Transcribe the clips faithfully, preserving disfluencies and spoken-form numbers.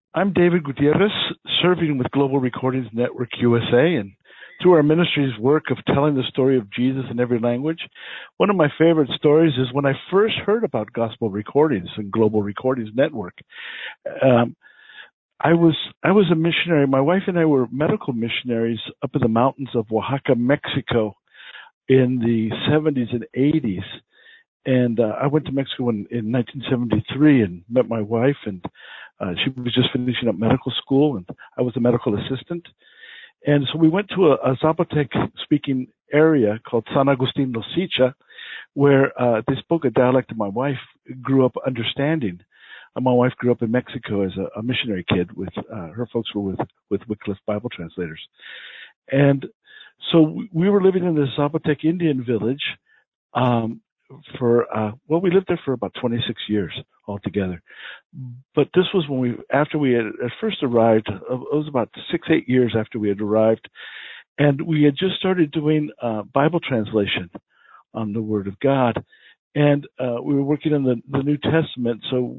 I'm David Gutierrez, serving with Global Recordings Network U S A, and through our ministry's work of telling the story of Jesus in every language, one of my favorite stories is when I first heard about Gospel Recordings and Global Recordings Network. Um, I was I was a missionary. My wife and I were medical missionaries up in the mountains of Oaxaca, Mexico, in the seventies and eighties. And uh, I went to Mexico in, in nineteen seventy-three and met my wife, and uh, she was just finishing up medical school, and I was a medical assistant. And so we went to a, a Zapotec-speaking area called San Agustin Los Sicha, where uh, they spoke a dialect that my wife grew up understanding. Uh, my wife grew up in Mexico as a, a missionary kid. With uh, her folks were with with Wycliffe Bible translators, and so we were living in this Zapotec Indian village. Um, for uh well we lived there for about twenty-six years altogether, but this was when we after we had at first arrived. It was about six eight years after we had arrived, and we had just started doing uh Bible translation on the Word of God, and uh we were working on the, the New Testament. So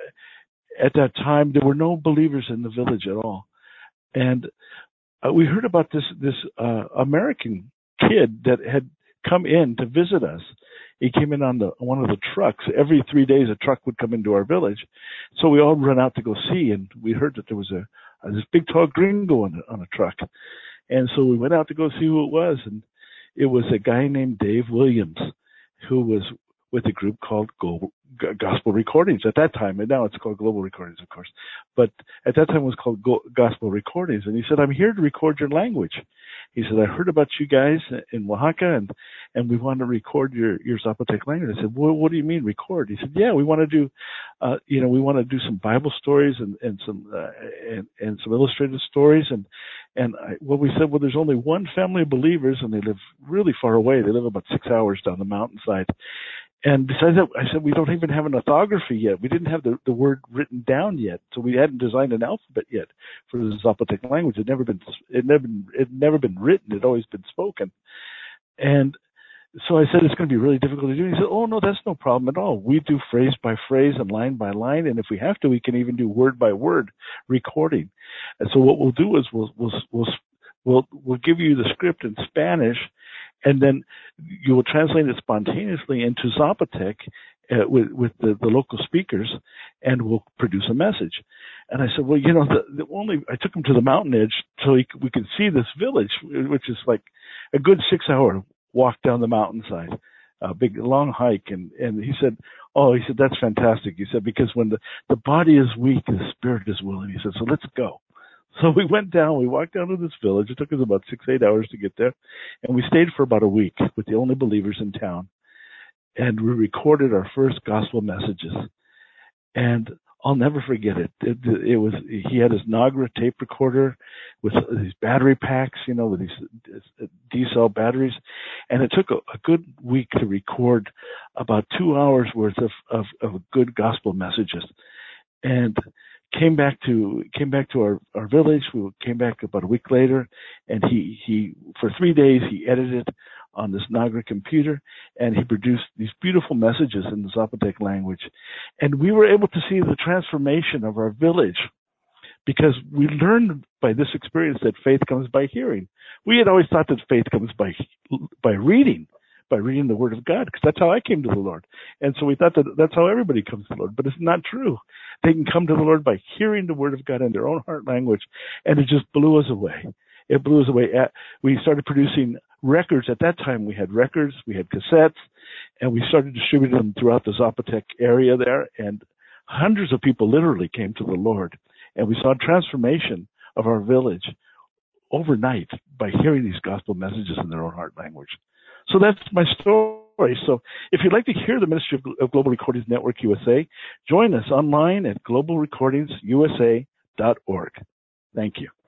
uh, at that time there were no believers in the village at all, and uh, we heard about this this uh American kid that had come in to visit us. He came in on the one of the trucks. Every three days, a truck would come into our village. So we all ran out to go see, and we heard that there was a, a this big tall gringo on, on a truck. And so we went out to go see who it was, and it was a guy named Dave Williams, who was with a group called Go- Gospel Recordings at that time, and now it's called Global Recordings, of course. But at that time it was called Go- Gospel Recordings, and he said, "I'm here to record your language." He said, "I heard about you guys in Oaxaca, and, and we want to record your, your Zapotec language." I said, well, "What do you mean record?" He said, "Yeah, we want to do, uh, you know, we want to do some Bible stories and, and some, uh, and, and some illustrated stories." And, and I, well, we said, "Well, there's only one family of believers, and they live really far away. They live about six hours down the mountainside." And besides that, I said, "We don't even have an orthography yet. We didn't have the, the word written down yet, so we hadn't designed an alphabet yet for the Zapotec language. It never been, it never, it never been written. It'd always been spoken." And so I said, "It's going to be really difficult to do." He said, "Oh no, that's no problem at all. We do phrase by phrase and line by line, and if we have to, we can even do word by word recording. And so what we'll do is we'll we'll we'll we'll, we'll give you the script in Spanish, and then you will translate it spontaneously into Zapotec uh, with, with the, the local speakers, and we'll produce a message." And I said, "Well, you know, the, the only I took him to the mountain edge so he, we could see this village, which is like a good six-hour walk down the mountainside, a big long hike." And and he said, "Oh," he said, "that's fantastic." He said, "Because when the the body is weak, the spirit is willing." He said, "So let's go." So we went down, we walked down to this village. It took us about six, eight hours to get there. And we stayed for about a week with the only believers in town. And we recorded our first gospel messages. And I'll never forget it. It, it was, he had his Nagra tape recorder with these battery packs, you know, with these D-cell batteries. And it took a, a good week to record about two hours worth of, of, of good gospel messages. And came back to came back to our, our village. We came back about a week later, and he, he for three days he edited on this Nagra computer, and he produced these beautiful messages in the Zapotec language. And we were able to see the transformation of our village, because we learned by this experience that faith comes by hearing. We had always thought that faith comes by by reading, by reading the Word of God, because that's how I came to the Lord. And so we thought that that's how everybody comes to the Lord, but it's not true. They can come to the Lord by hearing the Word of God in their own heart language, and it just blew us away. It blew us away. We started producing records. At that time, we had records, we had cassettes, and we started distributing them throughout the Zapotec area there, and hundreds of people literally came to the Lord. And we saw a transformation of our village overnight by hearing these gospel messages in their own heart language. So that's my story. So if you'd like to hear the Ministry of Global Recordings Network U S A, join us online at global recordings u s a dot org. Thank you.